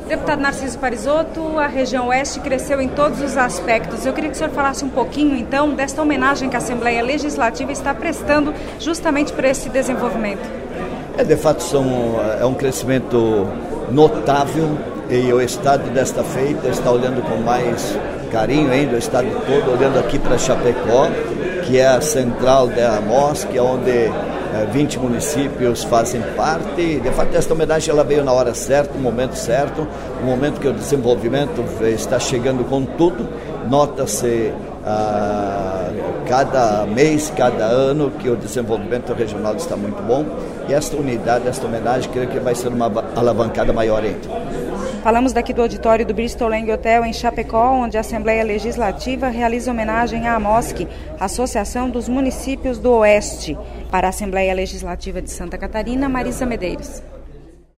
Deputado Narciso Parisotto, a região oeste cresceu em todos os aspectos. Eu queria que o senhor falasse um pouquinho, então, desta homenagem que a Assembleia Legislativa está prestando justamente para esse desenvolvimento. De fato, é um crescimento notável e o Estado desta feita está olhando com mais carinho ainda, o Estado todo olhando aqui para Chapecó, que é a central da MOSC, onde 20 municípios fazem parte. De fato, esta homenagem ela veio na hora certa, no momento certo, no momento que o desenvolvimento está chegando com tudo. Nota-se cada mês, cada ano, que o desenvolvimento regional está muito bom. E esta unidade, esta homenagem, creio que vai ser uma alavancada maior ainda. Falamos daqui do auditório do Bristol Lang Hotel em Chapecó, onde a Assembleia Legislativa realiza homenagem à AMOSC, Associação dos Municípios do Oeste. Para a Assembleia Legislativa de Santa Catarina, Marisa Medeiros.